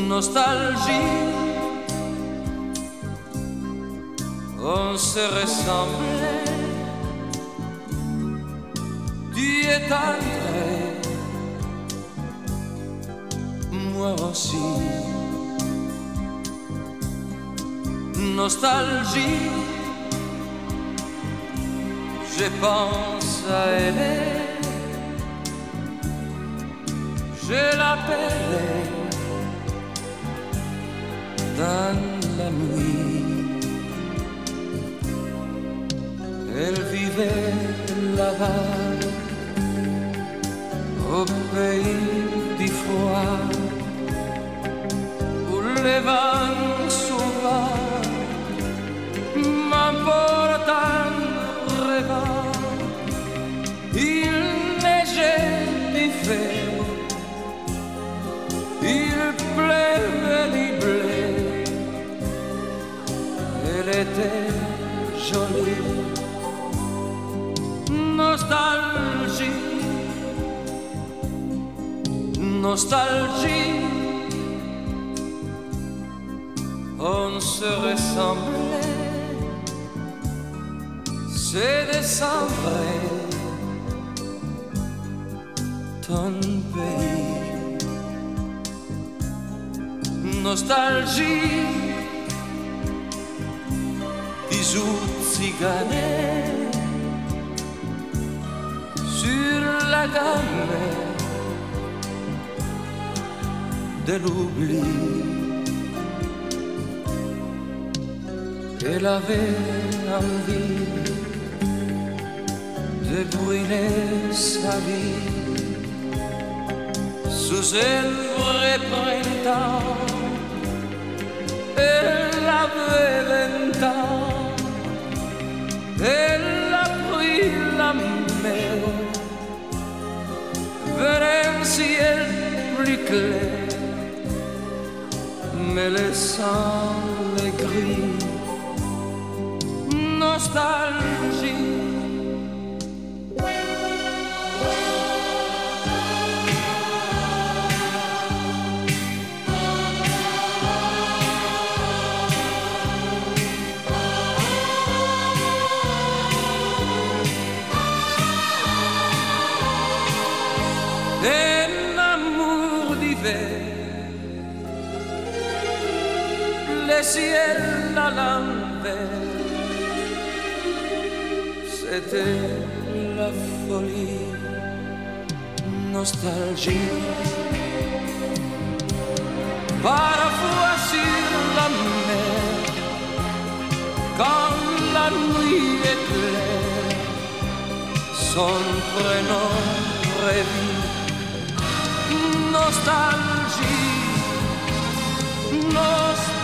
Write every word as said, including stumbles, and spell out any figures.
nostalgie, on se ressemblait, tu es entré, moi aussi. Nostalgie, je pense à elle, je l'appelais dans la nuit. Elle vivait là-bas, au pays du froid, où les vents sauvages m'emportent en rêvant. Il neigeait l'hiver, il pleuvait du blé. Elle était jolie. Nostalgie, nostalgie, on se ressemblait, c'est décembre, ton pays. Nostalgie, bisous tziganais sur la gamme de l'oubli. Elle avait envie de brûler sa vie sous un vrai printemps. Elle avait vingt ans, elle a pris la mer vers un ciel plus clair, mais laissant les gris. Nostalgie, un amour d'hiver, le ciel à l'envers. C'était la folie, nostalgie. Parfois sur la mer, quand la nuit est claire, son prénom revit. Nostalgie, nostalgie.